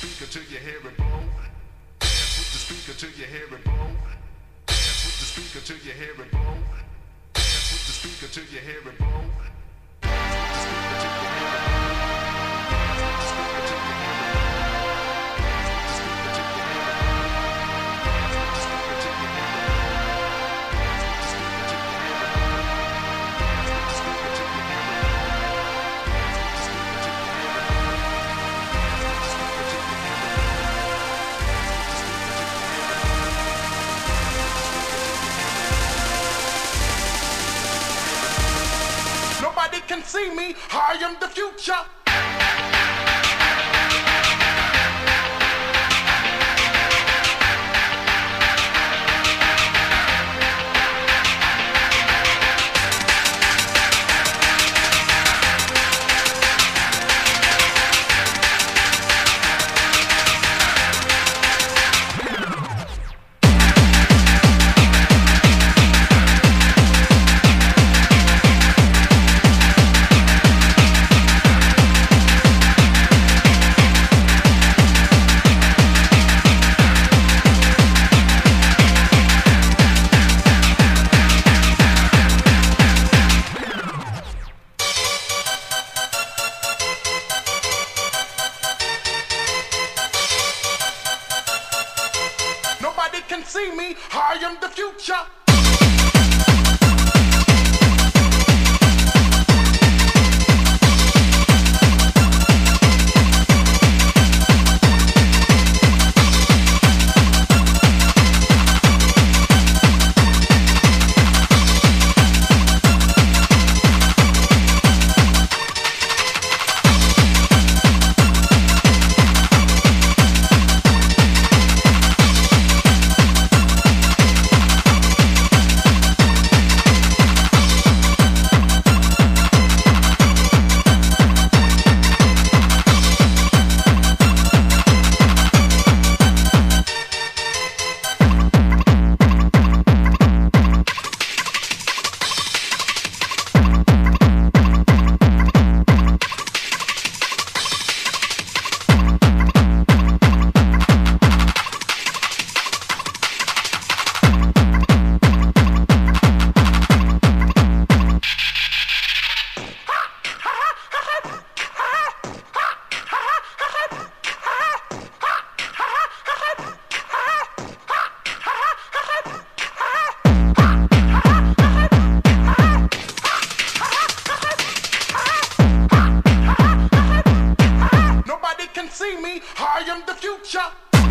speaker till you hear it blow. Dance with the speaker till you hear it blow. Dance with the speaker till you hear it blow. Dance with the speaker till you hear it blow. Dance with the speaker till you hear it blow. Dance with the speaker till you hear it blow. Dance with the speaker till you hear it blow. Dance with the speaker till you hear it blow. Dance with the speaker till you hear it blow. Dance with the speaker till you hear it blow. Nobody can see me, I am the future. Nobody can see me, I am the future. See me, I am the future.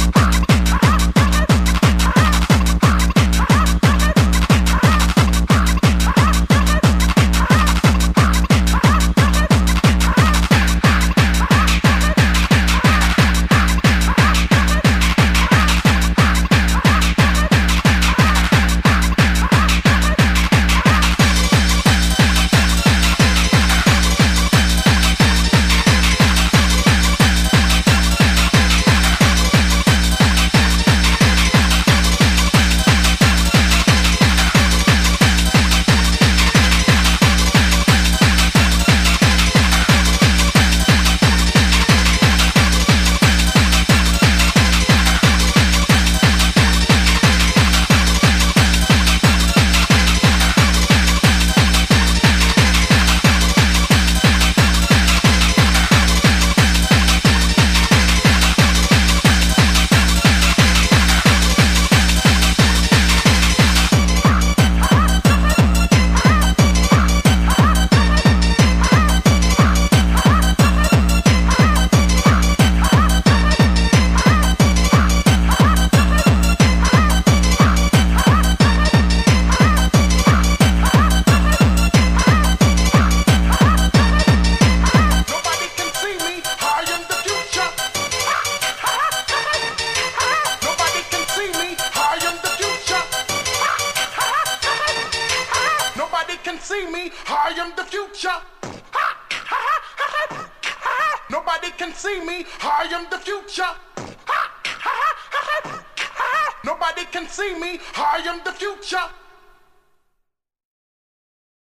See me, I am the future. Nobody can see me, I am the future. Nobody can see me, I am the future.